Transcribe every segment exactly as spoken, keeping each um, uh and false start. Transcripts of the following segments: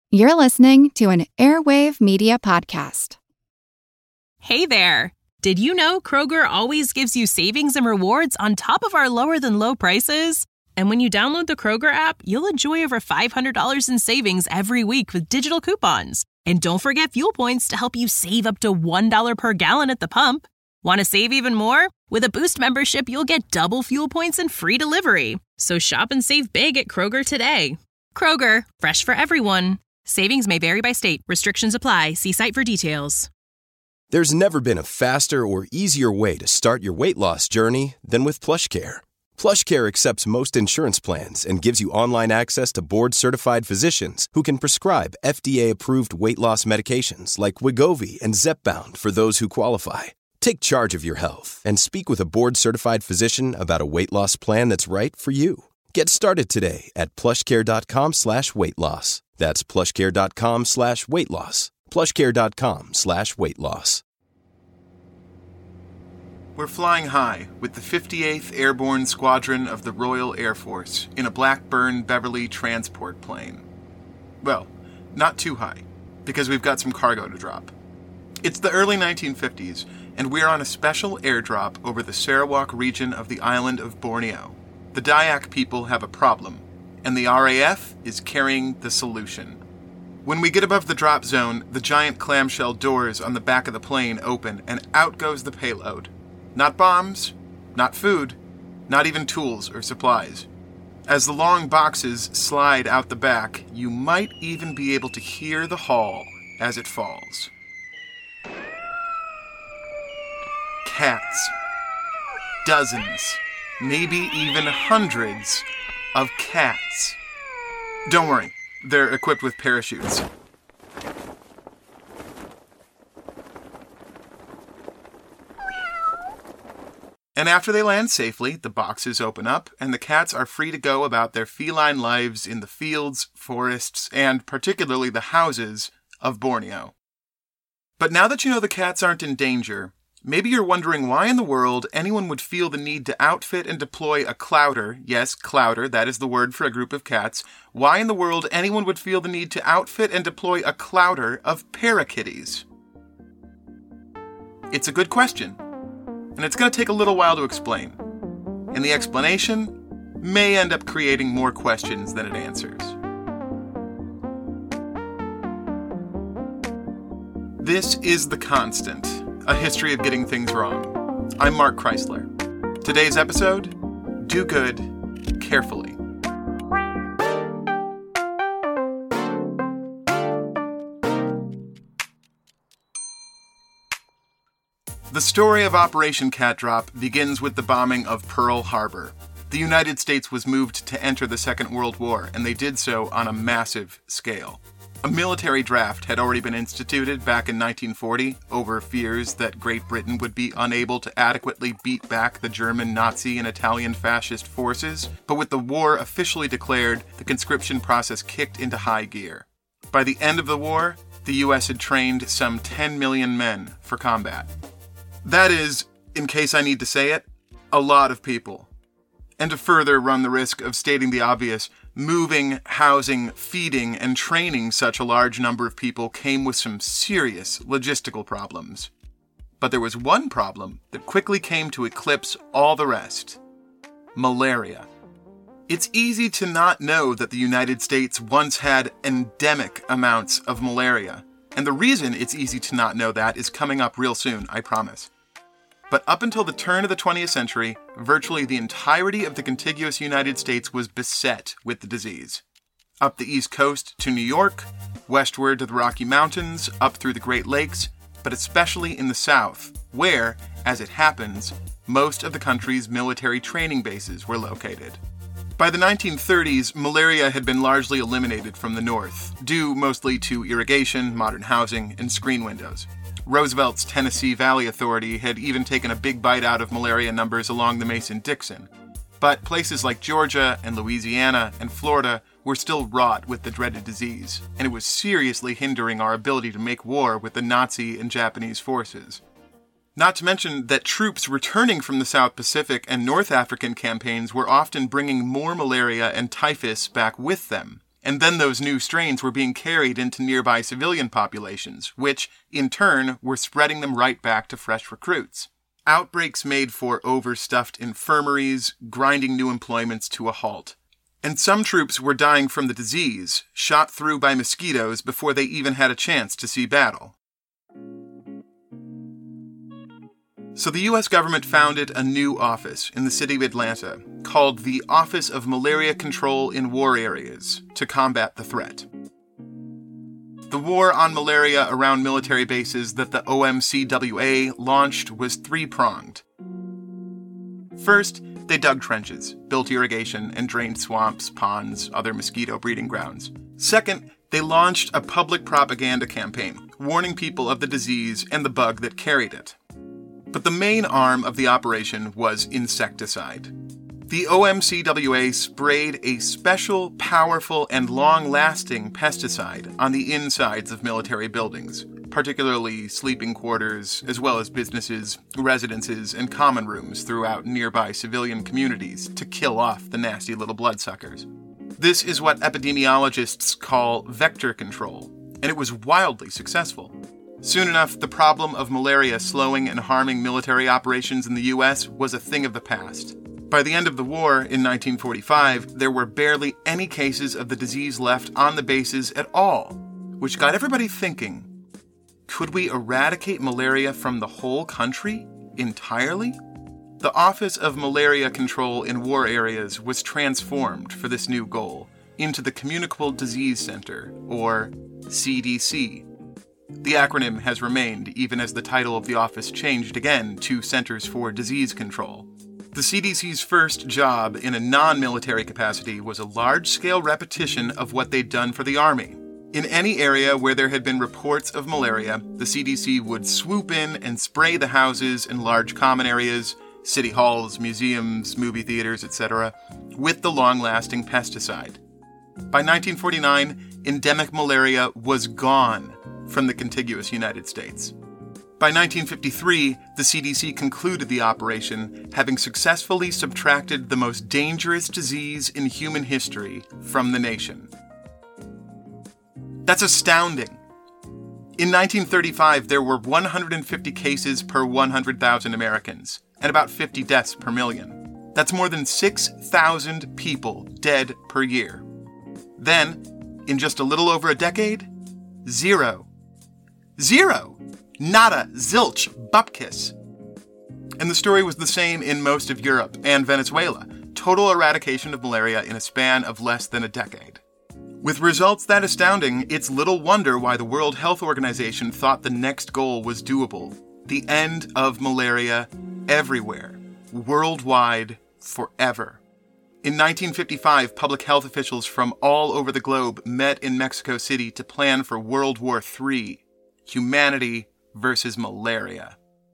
You're listening to an Airwave Media Podcast. Hey there! Did you know Kroger always gives you savings and rewards on top of our lower-than-low prices? And when you download the Kroger app, you'll enjoy over five hundred dollars in savings every week with digital coupons. And don't forget fuel points to help you save up to one dollar per gallon at the pump. Want to save even more? With a Boost membership, you'll get double fuel points and free delivery. So shop and save big at Kroger today. Kroger, fresh for everyone. Savings may vary by state. Restrictions apply. See site for details. There's never been a faster or easier way to start your weight loss journey than with PlushCare. PlushCare accepts most insurance plans and gives you online access to board-certified physicians who can prescribe F D A-approved weight loss medications like Wegovy and Zepbound for those who qualify. Take charge of your health and speak with a board-certified physician about a weight loss plan that's right for you. Get started today at plushcare.com slash weight loss. That's plushcare.com slash weight loss. plushcare.com slash weight loss. We're flying high with the fifty-eighth Airborne Squadron of the Royal Air Force in a Blackburn Beverly transport plane. Well, not too high, because we've got some cargo to drop. It's the early nineteen fifties, and we're on a special airdrop over the Sarawak region of the island of Borneo. The Dayak people have a problem, and the R A F is carrying the solution. When we get above the drop zone, the giant clamshell doors on the back of the plane open, and out goes the payload. Not bombs, not food, not even tools or supplies. As the long boxes slide out the back, you might even be able to hear the hull as it falls. Cats. Dozens, maybe even hundreds of cats. Don't worry, they're equipped with parachutes. And after they land safely, the boxes open up, and the cats are free to go about their feline lives in the fields, forests, and particularly the houses of Borneo. But now that you know the cats aren't in danger, maybe you're wondering why in the world anyone would feel the need to outfit and deploy a clouder, yes, clouder, that is the word for a group of cats, why in the world anyone would feel the need to outfit and deploy a clouder of parakitties? It's a good question, and it's going to take a little while to explain. And the explanation may end up creating more questions than it answers. This is The Constant, a history of getting things wrong. I'm Mark Chrysler. Today's episode, Do Good Carefully. The story of Operation Cat Drop begins with the bombing of Pearl Harbor. The United States was moved to enter the Second World War, and they did so on a massive scale. A military draft had already been instituted back in nineteen forty over fears that Great Britain would be unable to adequately beat back the German Nazi and Italian fascist forces, but with the war officially declared, the conscription process kicked into high gear. By the end of the war, the U S had trained some ten million men for combat. That is, in case I need to say it, a lot of people. And to further run the risk of stating the obvious, moving, housing, feeding, and training such a large number of people came with some serious logistical problems. But there was one problem that quickly came to eclipse all the rest. Malaria. It's easy to not know that the United States once had endemic amounts of malaria. And the reason it's easy to not know that is coming up real soon, I promise. But up until the turn of the twentieth century, virtually the entirety of the contiguous United States was beset with the disease. Up the East Coast to New York, westward to the Rocky Mountains, up through the Great Lakes, but especially in the South, where, as it happens, most of the country's military training bases were located. By the nineteen thirties, malaria had been largely eliminated from the North, due mostly to irrigation, modern housing, and screen windows. Roosevelt's Tennessee Valley Authority had even taken a big bite out of malaria numbers along the Mason-Dixon. But places like Georgia and Louisiana and Florida were still wrought with the dreaded disease, and it was seriously hindering our ability to make war with the Nazi and Japanese forces. Not to mention that troops returning from the South Pacific and North African campaigns were often bringing more malaria and typhus back with them, and then those new strains were being carried into nearby civilian populations, which, in turn, were spreading them right back to fresh recruits. Outbreaks made for overstuffed infirmaries, grinding new employments to a halt. And some troops were dying from the disease, shot through by mosquitoes before they even had a chance to see battle. So the U S government founded a new office in the city of Atlanta called the Office of Malaria Control in War Areas to combat the threat. The war on malaria around military bases that the O M C W A launched was three-pronged. First, they dug trenches, built irrigation, and drained swamps, ponds, other mosquito breeding grounds. Second, they launched a public propaganda campaign, warning people of the disease and the bug that carried it. But the main arm of the operation was insecticide. The O M C W A sprayed a special, powerful, and long-lasting pesticide on the insides of military buildings, particularly sleeping quarters, as well as businesses, residences, and common rooms throughout nearby civilian communities to kill off the nasty little bloodsuckers. This is what epidemiologists call vector control, and it was wildly successful. Soon enough, the problem of malaria slowing and harming military operations in the U S was a thing of the past. By the end of the war, in nineteen forty-five, there were barely any cases of the disease left on the bases at all, which got everybody thinking, could we eradicate malaria from the whole country entirely? The Office of Malaria Control in War Areas was transformed for this new goal into the Communicable Disease Center, or C D C. The acronym has remained even as the title of the office changed again to Centers for Disease Control. The C D C's first job in a non-military capacity was a large-scale repetition of what they'd done for the Army. In any area where there had been reports of malaria, the C D C would swoop in and spray the houses and large common areas, city halls, museums, movie theaters, et cetera, with the long-lasting pesticide. By nineteen forty-nine, endemic malaria was gone from the contiguous United States. By nineteen fifty-three, the C D C concluded the operation, having successfully subtracted the most dangerous disease in human history from the nation. That's astounding. In nineteen thirty-five, there were one hundred fifty cases per one hundred thousand Americans, and about fifty deaths per million. That's more than six thousand people dead per year. Then, in just a little over a decade, zero. Zero! Nada, zilch, bupkis. And the story was the same in most of Europe and Venezuela. Total eradication of malaria in a span of less than a decade. With results that astounding, it's little wonder why the World Health Organization thought the next goal was doable. The end of malaria everywhere, worldwide, forever. In nineteen fifty-five, public health officials from all over the globe met in Mexico City to plan for World War Three, humanity versus malaria.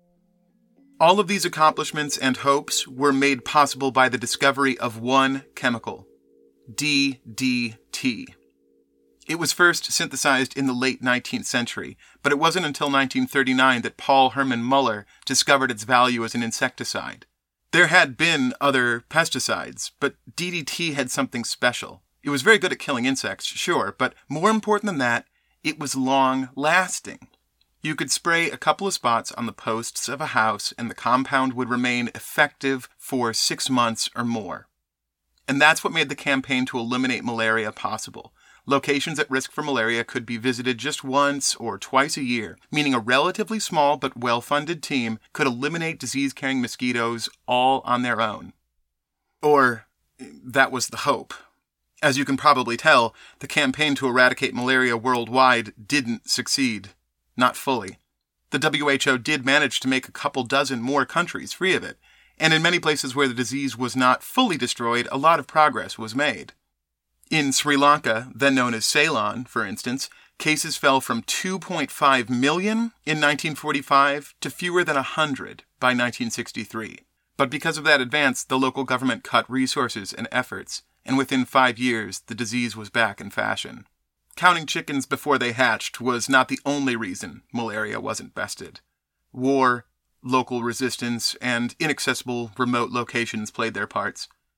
All of these accomplishments and hopes were made possible by the discovery of one chemical, D D T. It was first synthesized in the late nineteenth century, but it wasn't until nineteen thirty-nine that Paul Herman Muller discovered its value as an insecticide. There had been other pesticides, but D D T had something special. It was very good at killing insects, sure, but more important than that, it was long-lasting. You could spray a couple of spots on the posts of a house and the compound would remain effective for six months or more. And that's what made the campaign to eliminate malaria possible. Locations at risk for malaria could be visited just once or twice a year, meaning a relatively small but well-funded team could eliminate disease-carrying mosquitoes all on their own. Or, that was the hope. As you can probably tell, the campaign to eradicate malaria worldwide didn't succeed. Not fully. The W H O did manage to make a couple dozen more countries free of it, and in many places where the disease was not fully destroyed, a lot of progress was made. In Sri Lanka, then known as Ceylon, for instance, cases fell from two point five million in nineteen forty-five to fewer than one hundred by nineteen sixty-three. But because of that advance, the local government cut resources and efforts, and within five years, the disease was back in fashion. Counting chickens before they hatched was not the only reason malaria wasn't bested. War, local resistance, and inaccessible remote locations played their parts.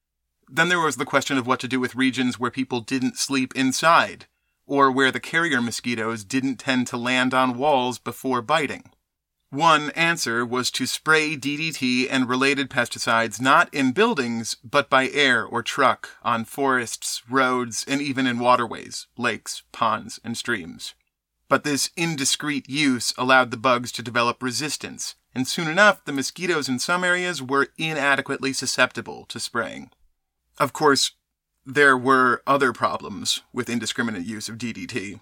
Then there was the question of what to do with regions where people didn't sleep inside, or where the carrier mosquitoes didn't tend to land on walls before biting. One answer was to spray D D T and related pesticides not in buildings, but by air or truck, on forests, roads, and even in waterways, lakes, ponds, and streams. But this indiscreet use allowed the bugs to develop resistance, and soon enough, the mosquitoes in some areas were inadequately susceptible to spraying. Of course, there were other problems with indiscriminate use of D D T.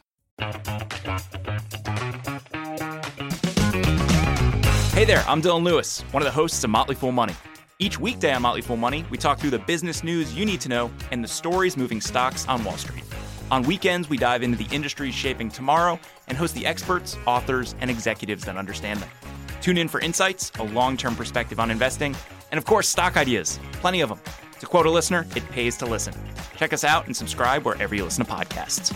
Hey there, I'm Dylan Lewis, one of the hosts of Motley Fool Money. Each weekday on Motley Fool Money, we talk through the business news you need to know and the stories moving stocks on Wall Street. On weekends, we dive into the industries shaping tomorrow and host the experts, authors, and executives that understand them. Tune in for insights, a long-term perspective on investing, and of course, stock ideas. Plenty of them. To quote a listener, it pays to listen. Check us out and subscribe wherever you listen to podcasts.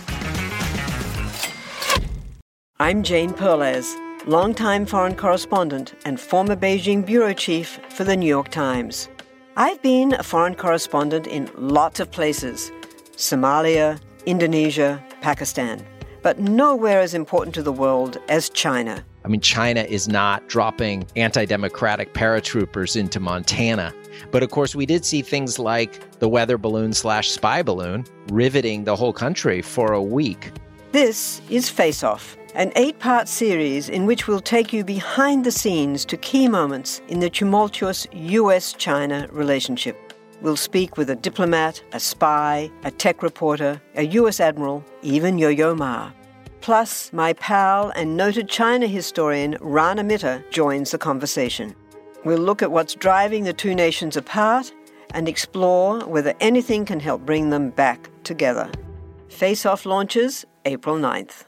I'm Jane Perlez, longtime foreign correspondent and former Beijing bureau chief for the New York Times. I've been a foreign correspondent in lots of places: Somalia, Indonesia, Pakistan, but nowhere as important to the world as China. I mean, China is not dropping anti-democratic paratroopers into Montana. But of course, we did see things like the weather balloon slash spy balloon riveting the whole country for a week. This is Face Off, an eight-part series in which we'll take you behind the scenes to key moments in the tumultuous U S China relationship. We'll speak with a diplomat, a spy, a tech reporter, a U S admiral, even Yo-Yo Ma. Plus, my pal and noted China historian Rana Mitter joins the conversation. We'll look at what's driving the two nations apart and explore whether anything can help bring them back together. Face Off launches April ninth.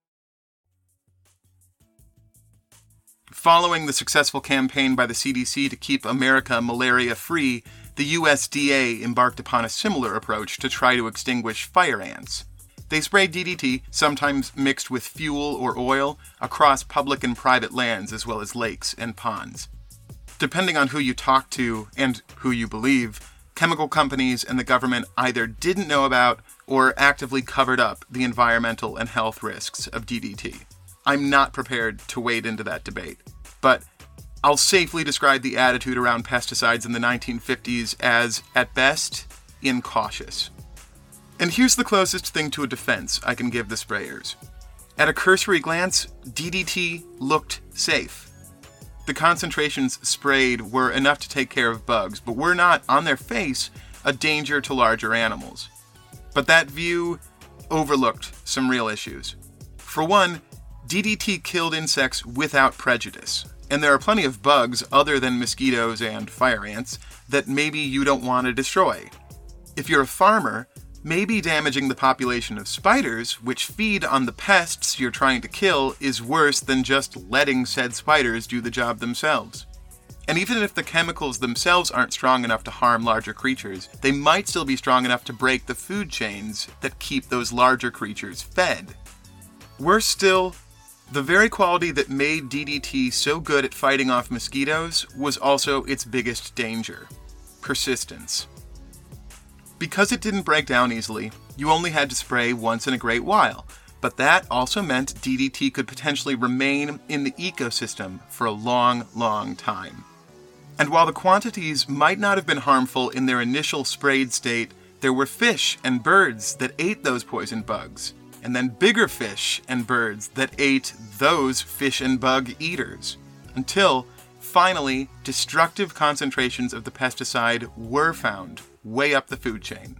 Following the successful campaign by the C D C to keep America malaria-free, the U S D A embarked upon a similar approach to try to extinguish fire ants. They sprayed D D T, sometimes mixed with fuel or oil, across public and private lands as well as lakes and ponds. Depending on who you talk to and who you believe, chemical companies and the government either didn't know about or actively covered up the environmental and health risks of D D T. I'm not prepared to wade into that debate, but I'll safely describe the attitude around pesticides in the nineteen fifties as, at best, incautious. And here's the closest thing to a defense I can give the sprayers. At a cursory glance, D D T looked safe. The concentrations sprayed were enough to take care of bugs, but were not, on their face, a danger to larger animals. But that view overlooked some real issues. For one, D D T killed insects without prejudice, and there are plenty of bugs other than mosquitoes and fire ants that maybe you don't want to destroy. If you're a farmer, maybe damaging the population of spiders, which feed on the pests you're trying to kill, is worse than just letting said spiders do the job themselves. And even if the chemicals themselves aren't strong enough to harm larger creatures, they might still be strong enough to break the food chains that keep those larger creatures fed. Worse still, the very quality that made D D T so good at fighting off mosquitoes was also its biggest danger: persistence. Because it didn't break down easily, you only had to spray once in a great while, but that also meant D D T could potentially remain in the ecosystem for a long, long time. And while the quantities might not have been harmful in their initial sprayed state, there were fish and birds that ate those poison bugs, and then bigger fish and birds that ate those fish and bug eaters, until, finally, destructive concentrations of the pesticide were found way up the food chain.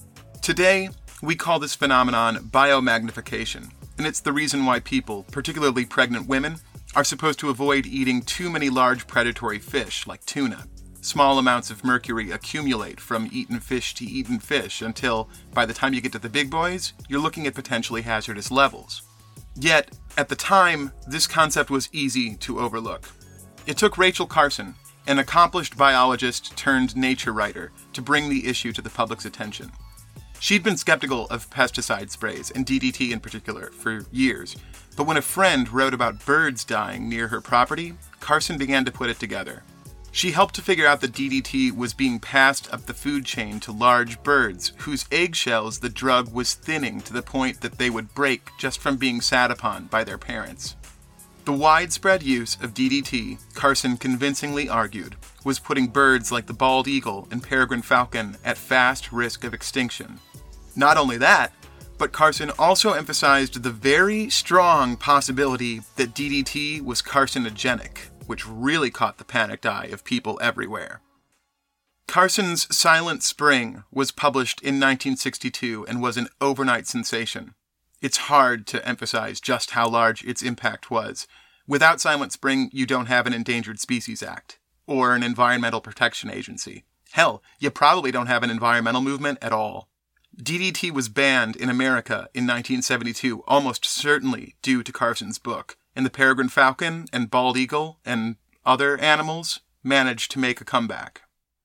Today, we call this phenomenon biomagnification, and it's the reason why people, particularly pregnant women, are supposed to avoid eating too many large predatory fish like tuna. Small amounts of mercury accumulate from eaten fish to eaten fish until, by the time you get to the big boys, you're looking at potentially hazardous levels. Yet, at the time, this concept was easy to overlook. It took Rachel Carson, an accomplished biologist turned nature writer, to bring the issue to the public's attention. She'd been skeptical of pesticide sprays, and D D T in particular, for years, but when a friend wrote about birds dying near her property, Carson began to put it together. She helped to figure out that D D T was being passed up the food chain to large birds, whose eggshells the drug was thinning to the point that they would break just from being sat upon by their parents. The widespread use of D D T, Carson convincingly argued, was putting birds like the bald eagle and peregrine falcon at fast risk of extinction. Not only that, but Carson also emphasized the very strong possibility that D D T was carcinogenic, which really caught the panicked eye of people everywhere. Carson's Silent Spring was published in nineteen sixty-two and was an overnight sensation. It's hard to emphasize just how large its impact was. Without Silent Spring, you don't have an Endangered Species Act or an Environmental Protection Agency. Hell, you probably don't have an environmental movement at all. D D T was banned in America in nineteen seventy-two, almost certainly due to Carson's book, and the peregrine falcon and bald eagle and other animals managed to make a comeback.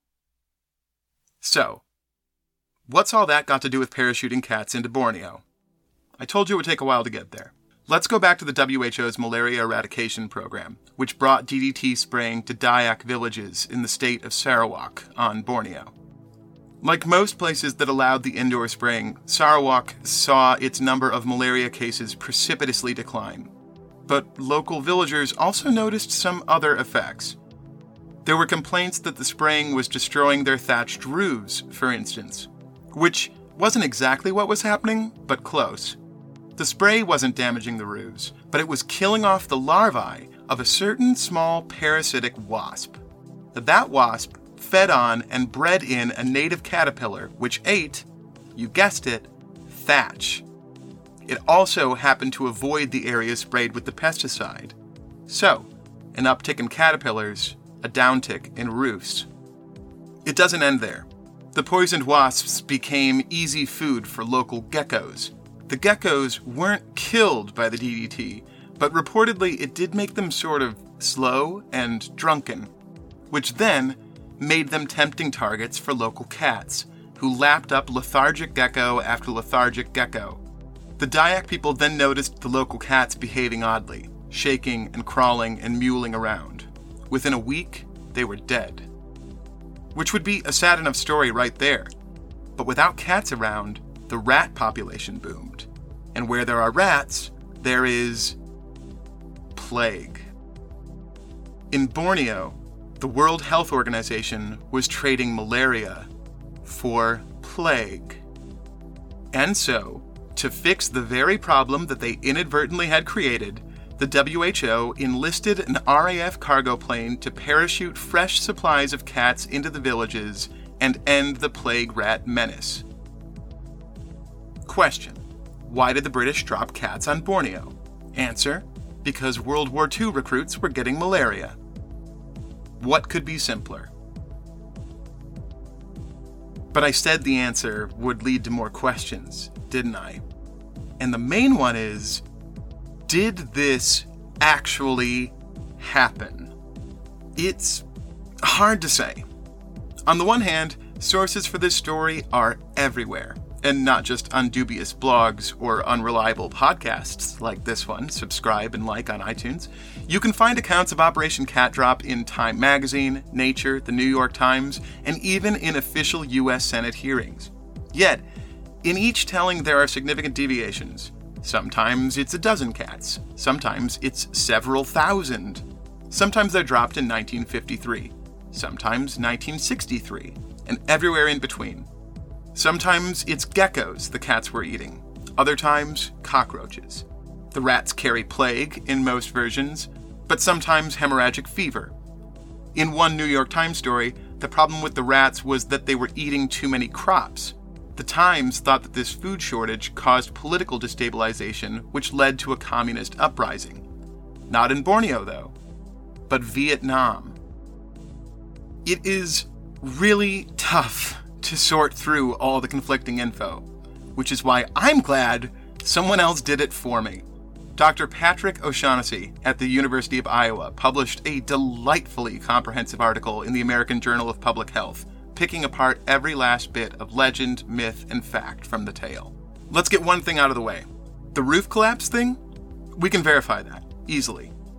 So, what's all that got to do with parachuting cats into Borneo? I told you it would take a while to get there. Let's go back to the W H O's malaria eradication program, which brought D D T spraying to Dayak villages in the state of Sarawak on Borneo. Like most places that allowed the indoor spraying, Sarawak saw its number of malaria cases precipitously decline. But local villagers also noticed some other effects. There were complaints that the spraying was destroying their thatched roofs, for instance, which wasn't exactly what was happening, but close. The spray wasn't damaging the roofs, but it was killing off the larvae of a certain small parasitic wasp. That wasp fed on and bred in a native caterpillar, which ate, you guessed it, thatch. It also happened to avoid the area sprayed with the pesticide. So, an uptick in caterpillars, a downtick in roofs. It doesn't end there. The poisoned wasps became easy food for local geckos. The geckos weren't killed by the D D T, but reportedly it did make them sort of slow and drunken, which then made them tempting targets for local cats, who lapped up lethargic gecko after lethargic gecko. The Dayak people then noticed the local cats behaving oddly, shaking and crawling and mewling around. Within a week, they were dead. Which would be a sad enough story right there. But without cats around, the rat population boomed. And where there are rats, there is plague. In Borneo, the World Health Organization was trading malaria for plague. And so, to fix the very problem that they inadvertently had created, the W H O enlisted an R A F cargo plane to parachute fresh supplies of cats into the villages and end the plague rat menace. Question: why did the British drop cats on Borneo? Answer: because World War Two recruits were getting malaria. What could be simpler? But I said the answer would lead to more questions, didn't I? And the main one is, did this actually happen? It's hard to say. On the one hand, sources for this story are everywhere, and not just on dubious blogs or unreliable podcasts like this one. Subscribe and like on iTunes. You can find accounts of Operation Cat Drop in Time Magazine, Nature, the New York Times, and even in official U S Senate hearings. Yet, in each telling there are significant deviations. Sometimes it's a dozen cats. Sometimes it's several thousand. Sometimes they're dropped in nineteen fifty-three. Sometimes nineteen sixty-three. And everywhere in between. Sometimes it's geckos the cats were eating. Other times, cockroaches. The rats carry plague in most versions, but sometimes hemorrhagic fever. In one New York Times story, the problem with the rats was that they were eating too many crops. The Times thought that this food shortage caused political destabilization, which led to a communist uprising. Not in Borneo, though, but Vietnam. It is really tough to sort through all the conflicting info, which is why I'm glad someone else did it for me. Doctor Patrick O'Shaughnessy at the University of Iowa published a delightfully comprehensive article in the American Journal of Public Health, picking apart every last bit of legend, myth, and fact from the tale. Let's get one thing out of the way. The roof collapse thing? We can verify that, easily.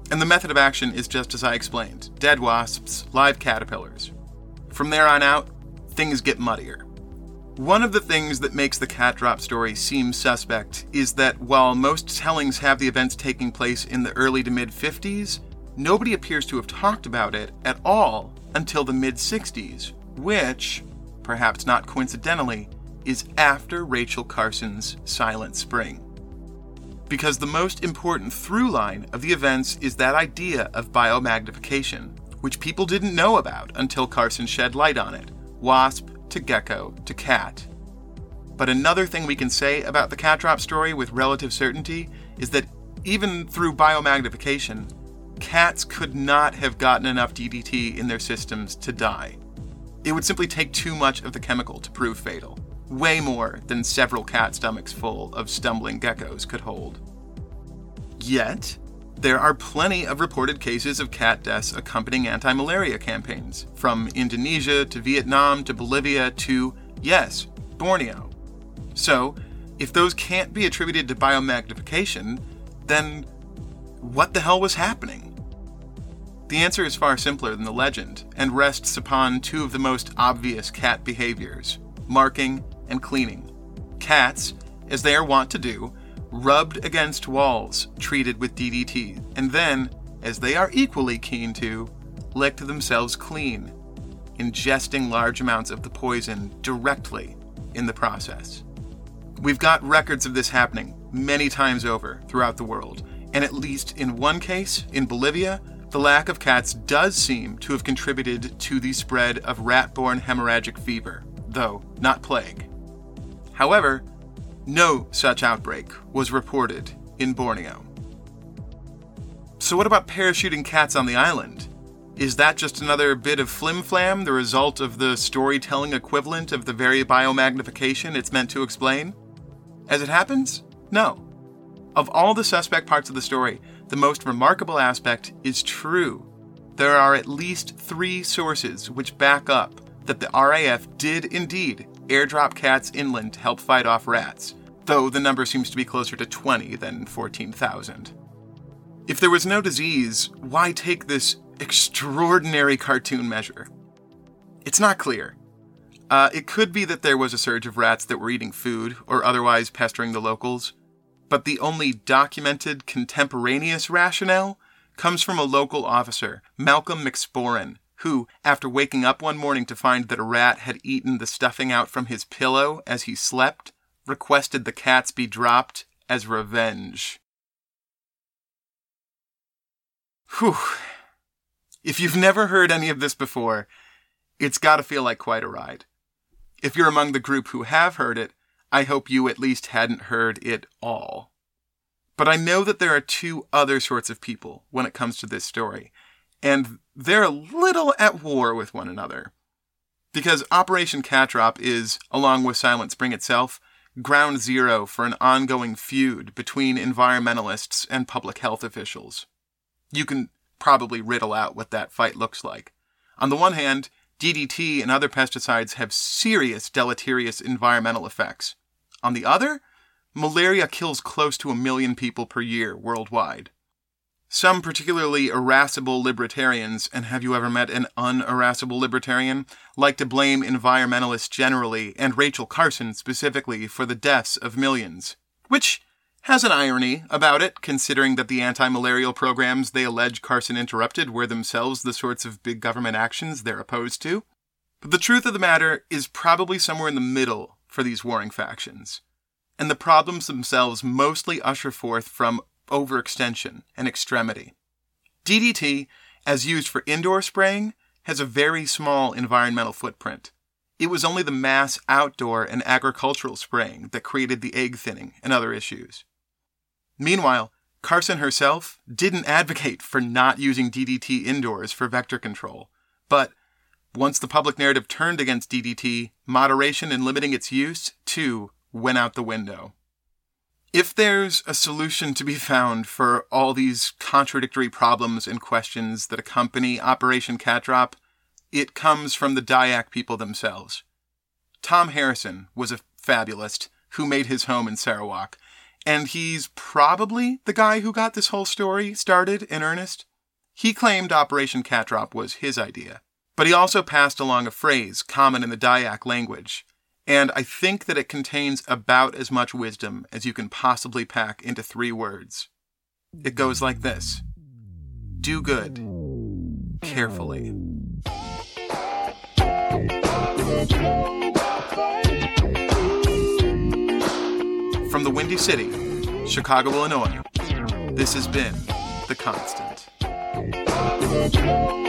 And the method of action is just as I explained. Dead wasps, live caterpillars. From there on out, things get muddier. One of the things that makes the cat drop story seem suspect is that while most tellings have the events taking place in the early to mid-fifties, nobody appears to have talked about it at all until the mid-sixties, which, perhaps not coincidentally, is after Rachel Carson's Silent Spring. Because the most important through line of the events is that idea of biomagnification, which people didn't know about until Carson shed light on it. Wasp to gecko to cat. But another thing we can say about the cat drop story with relative certainty is that even through biomagnification, cats could not have gotten enough D D T in their systems to die. It would simply take too much of the chemical to prove fatal. Way more than several cat stomachs full of stumbling geckos could hold. Yet, there are plenty of reported cases of cat deaths accompanying anti-malaria campaigns, from Indonesia to Vietnam to Bolivia to, yes, Borneo. So, if those can't be attributed to biomagnification, then what the hell was happening? The answer is far simpler than the legend, and rests upon two of the most obvious cat behaviors: marking and cleaning. Cats, as they are wont to do, rubbed against walls treated with D D T, and then, as they are equally keen to, licked themselves clean, ingesting large amounts of the poison directly in the process. We've got records of this happening many times over throughout the world, and at least in one case, in Bolivia, the lack of cats does seem to have contributed to the spread of rat-borne hemorrhagic fever, though not plague. However, no such outbreak was reported in Borneo. So what about parachuting cats on the island? Is that just another bit of flim-flam, the result of the storytelling equivalent of the very biomagnification it's meant to explain? As it happens, no. Of all the suspect parts of the story, the most remarkable aspect is true. There are at least three sources which back up that the R A F did indeed airdrop cats inland to help fight off rats, though the number seems to be closer to twenty than fourteen thousand. If there was no disease, why take this extraordinary cartoon measure? It's not clear. Uh, it could be that there was a surge of rats that were eating food or otherwise pestering the locals, but the only documented contemporaneous rationale comes from a local officer, Malcolm McSporran, who, after waking up one morning to find that a rat had eaten the stuffing out from his pillow as he slept, requested the cats be dropped as revenge. Whew. If you've never heard any of this before, it's gotta feel like quite a ride. If you're among the group who have heard it, I hope you at least hadn't heard it all. But I know that there are two other sorts of people when it comes to this story, and they're a little at war with one another. Because Operation Cat Drop is, along with Silent Spring itself, ground zero for an ongoing feud between environmentalists and public health officials. You can probably riddle out what that fight looks like. On the one hand, D D T and other pesticides have serious deleterious environmental effects. On the other, malaria kills close to a million people per year worldwide. Some particularly irascible libertarians, and have you ever met an unirascible libertarian, like to blame environmentalists generally, and Rachel Carson specifically, for the deaths of millions. Which has an irony about it, considering that the anti-malarial programs they allege Carson interrupted were themselves the sorts of big government actions they're opposed to. But the truth of the matter is probably somewhere in the middle for these warring factions. And the problems themselves mostly usher forth from overextension and extremity. D D T, as used for indoor spraying, has a very small environmental footprint. It was only the mass outdoor and agricultural spraying that created the egg thinning and other issues. Meanwhile, Carson herself didn't advocate for not using D D T indoors for vector control, but once the public narrative turned against D D T, moderation in limiting its use, too, went out the window. If there's a solution to be found for all these contradictory problems and questions that accompany Operation Cat Drop, it comes from the Dayak people themselves. Tom Harrison was a fabulist who made his home in Sarawak, and he's probably the guy who got this whole story started in earnest. He claimed Operation Cat Drop was his idea, but he also passed along a phrase common in the Dayak language, and I think that it contains about as much wisdom as you can possibly pack into three words. It goes like this: do good, carefully. From the Windy City, Chicago, Illinois, this has been The Constant.